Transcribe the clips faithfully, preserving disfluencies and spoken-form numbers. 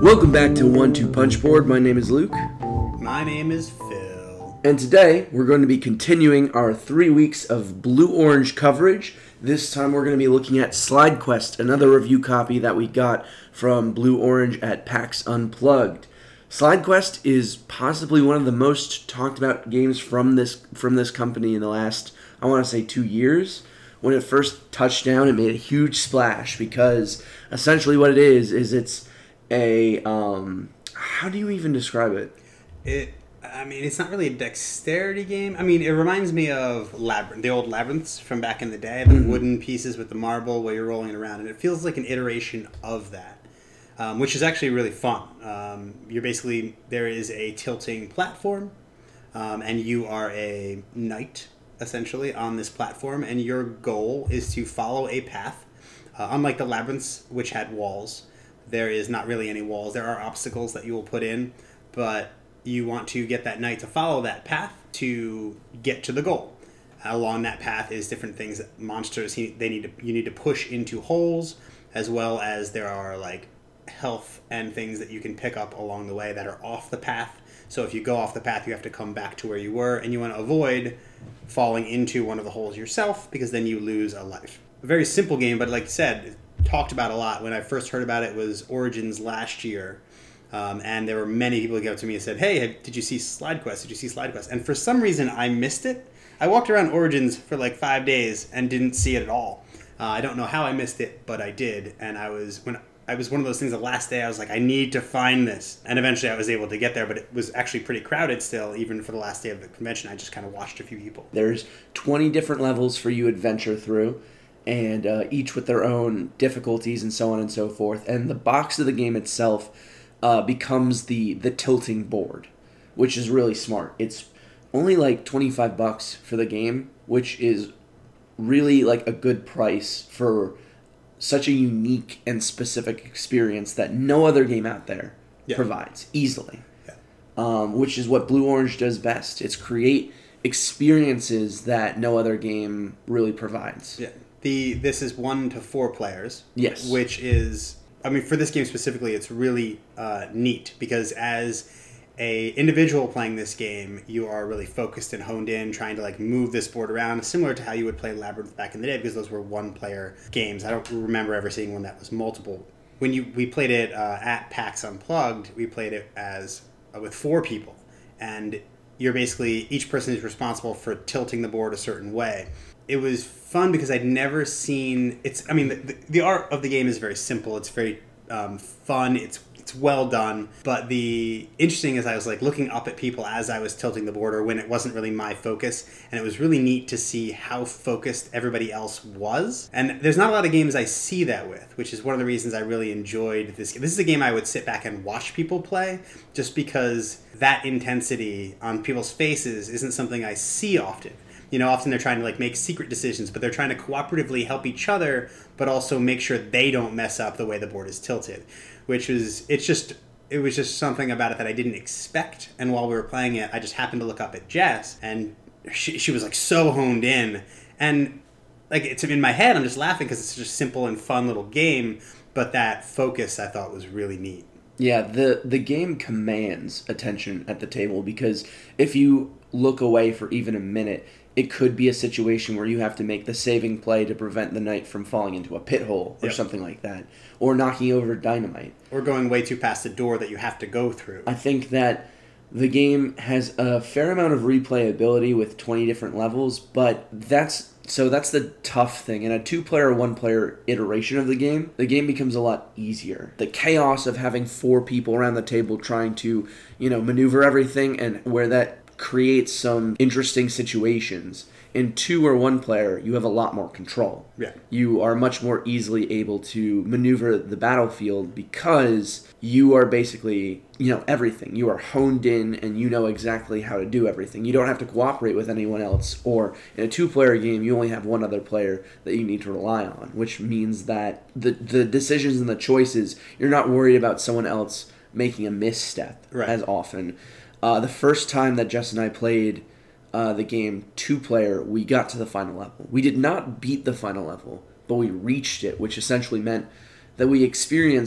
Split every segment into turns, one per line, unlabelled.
Welcome back to one two Punch Board. My name is Luke.
My name is Phil.
And today we're going to be continuing our three weeks of Blue-Orange coverage. This time we're going to be looking at Slide Quest, another review copy that we got from Blue-Orange at PAX Unplugged. Slide Quest is possibly one of the most talked about games from this from this company in the last, I want to say, two years. When it first touched down, it made a huge splash because essentially what it is, is it's a, um, how do you even describe it?
It, I mean, it's not really a dexterity game. I mean, it reminds me of Labyrinth, the old Labyrinths from back in the day, the mm-hmm. wooden pieces with the marble where you're rolling it around, and it feels like an iteration of that, um, which is actually really fun. Um, you're basically, there is a tilting platform, um, and you are a knight, essentially, on this platform, and your goal is to follow a path. Uh, unlike the Labyrinths, which had walls, there is not really any walls. There are obstacles that you will put in, but you want to get that knight to follow that path to get to the goal. Along that path is different things that monsters they need to you need to push into holes, as well as there are like health and things that you can pick up along the way that are off the path. So if you go off the path, you have to come back to where you were, and you want to avoid falling into one of the holes yourself, because then you lose a life. A very simple game, but like you said, talked about a lot. When I first heard about it, it was Origins last year. Um, and there were many people who came up to me and said, hey, did you see Slide Quest? Did you see Slide Quest? And for some reason, I missed it. I walked around Origins for like five days and didn't see it at all. Uh, I don't know how I missed it, but I did. And I was, when I was one of those things, the last day, I was like, I need to find this. And eventually I was able to get there, but it was actually pretty crowded still, even for the last day of the convention. I just kind of watched a few people.
There's twenty different levels for you to adventure through, and uh, each with their own difficulties and so on and so forth. And the box of the game itself uh, becomes the, the tilting board, which is really smart. It's only like twenty-five bucks for the game, which is really like a good price for such a unique and specific experience that no other game out there yeah. provides easily. Yeah. Um, which is what Blue-Orange does best. It's create experiences that no other game really provides.
Yeah. The this is one to four players.
Yes.
Which is, I mean, for this game specifically, it's really uh, neat because as a individual playing this game, you are really focused and honed in, trying to like move this board around, similar to how you would play Labyrinth back in the day, because those were one-player games. I don't remember ever seeing one that was multiple. When you we played it uh, at PAX Unplugged, we played it as uh, with four people, and you're basically each person is responsible for tilting the board a certain way. It was fun because I'd never seen it's. I mean, the, the art of the game is very simple. It's very um, fun. It's it's well done. But the interesting is I was like looking up at people as I was tilting the board, or when it wasn't really my focus, and it was really neat to see how focused everybody else was. And there's not a lot of games I see that with, which is one of the reasons I really enjoyed this game. This is a game I would sit back and watch people play, just because that intensity on people's faces isn't something I see often. You know, often they're trying to like make secret decisions, but they're trying to cooperatively help each other, but also make sure they don't mess up the way the board is tilted, which is, it's just, it was just something about it that I didn't expect. And while we were playing it, I just happened to look up at Jess, and she, she was like so honed in. And like, it's in my head, I'm just laughing because it's just a simple and fun little game, but that focus I thought was really neat.
Yeah, the, the game commands attention at the table, because if you look away for even a minute, it could be a situation where you have to make the saving play to prevent the knight from falling into a pit hole or yep. something like that, or knocking over dynamite.
Or going way too past the door that you have to go through.
I think that the game has a fair amount of replayability with twenty different levels, but that's so that's the tough thing. In a two-player, one-player iteration of the game, the game becomes a lot easier. The chaos of having four people around the table trying to, you know, maneuver everything, and where that creates some interesting situations. In two or one player, you have a lot more control.
Yeah.
You are much more easily able to maneuver the battlefield because you are basically, you know, everything. You are honed in and you know exactly how to do everything. You don't have to cooperate with anyone else. Or in a two-player game, you only have one other player that you need to rely on, which means that the, the decisions and the choices, you're not worried about someone else making a misstep right. as often. Uh, the first time that Jess and I played uh, the game two-player, we got to the final level. We did not beat the final level, but we reached it, which essentially meant that we experienced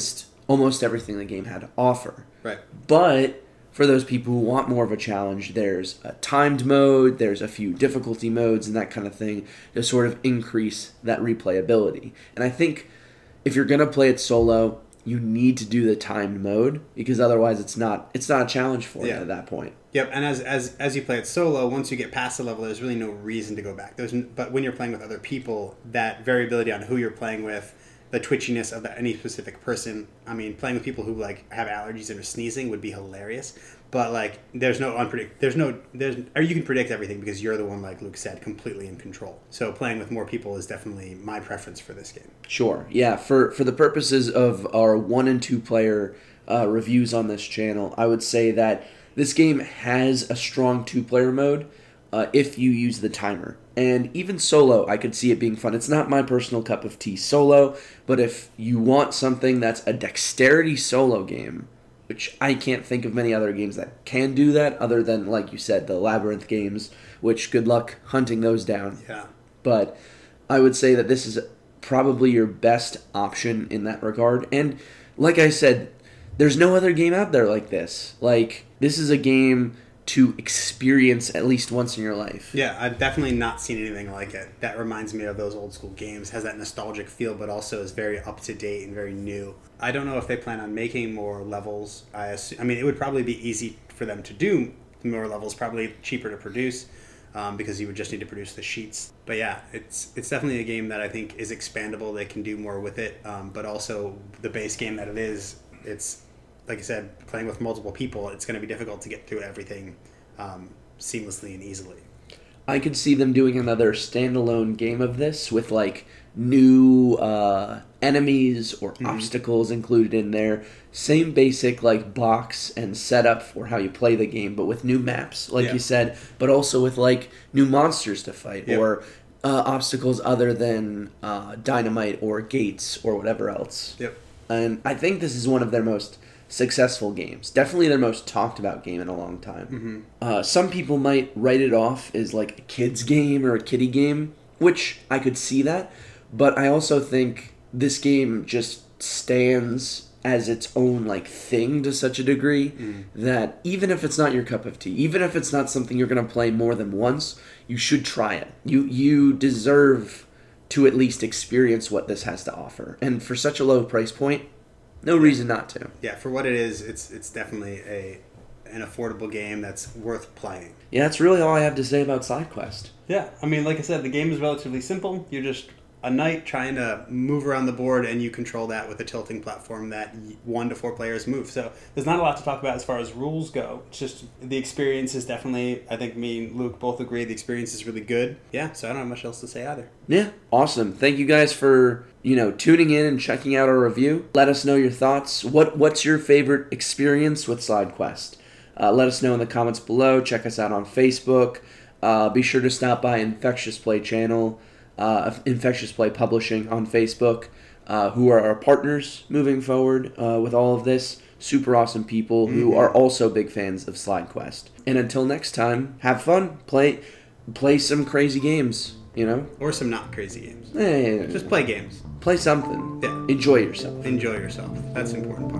almost everything the game had to offer.
Right.
But for those people who want more of a challenge, there's a timed mode, there's a few difficulty modes and that kind of thing to sort of increase that replayability. And I think if you're going to play it solo, you need to do the timed mode because otherwise it's not it's not a challenge for
Yeah.
you at that point.
Yep, and as as as you play it solo, once you get past the level, there's really no reason to go back. There's n- but when you're playing with other people, that variability on who you're playing with, the twitchiness of the, any specific person. I mean, playing with people who like have allergies and are sneezing would be hilarious. But like, there's no unpredict. There's no there's or you can predict everything because you're the one, like Luke said, completely in control. So playing with more people is definitely my preference for this game.
Sure. Yeah, for for the purposes of our one and two player uh, reviews on this channel, I would say that this game has a strong two-player mode uh, if you use the timer. And even solo, I could see it being fun. It's not my personal cup of tea solo, but if you want something that's a dexterity solo game, which I can't think of many other games that can do that other than, like you said, the Labyrinth games, which good luck hunting those down.
Yeah.
But I would say that this is probably your best option in that regard. And like I said, there's no other game out there like this. Like, this is a game to experience at least once in your life.
Yeah, I've definitely not seen anything like it. That reminds me of those old school games. Has that nostalgic feel, but also is very up to date and very new. I don't know if they plan on making more levels. I assume, I mean, it would probably be easy for them to do more levels. Probably cheaper to produce um, because you would just need to produce the sheets. But yeah, it's it's definitely a game that I think is expandable. They can do more with it, um, but also the base game that it is, it's. Like I said, playing with multiple people, it's going to be difficult to get through everything um, seamlessly and easily.
I could see them doing another standalone game of this with like new uh, enemies or mm-hmm. obstacles included in there. Same basic like box and setup for how you play the game, but with new maps, like
yeah.
you said, but also with like new monsters to fight
yep.
or uh, obstacles other than uh, dynamite or gates or whatever else.
Yep.
And I think this is one of their most successful games. Definitely their most talked about game in a long time.
Mm-hmm.
Uh, some people might write it off as like a kid's game or a kiddie game, which I could see that, but I also think this game just stands as its own like thing to such a degree mm. that even if it's not your cup of tea, even if it's not something you're going to play more than once, you should try it. You you deserve to at least experience what this has to offer. And for such a low price point, no reason not to.
Yeah, for what it is, it's it's definitely a an affordable game that's worth playing.
Yeah, that's really all I have to say about SideQuest.
Yeah, I mean, like I said, the game is relatively simple. You're just a knight trying to move around the board, and you control that with a tilting platform that one to four players move. So there's not a lot to talk about as far as rules go. It's just the experience is definitely, I think me and Luke both agree, the experience is really good. Yeah, so I don't have much else to say either.
Yeah, awesome. Thank you guys for, you know, tuning in and checking out our review. Let us know your thoughts. What What's your favorite experience with SideQuest? Uh, let us know in the comments below. Check us out on Facebook. Uh, be sure to stop by Infectious Play channel. Uh, Infectious Play Publishing on Facebook, uh, who are our partners moving forward uh, with all of this. Super awesome people mm-hmm. who are also big fans of SlideQuest. And until next time, have fun. Play play some crazy games, you know?
Or some not crazy games.
Eh,
Just play games.
Play something.
Yeah.
Enjoy yourself.
Enjoy yourself. That's important.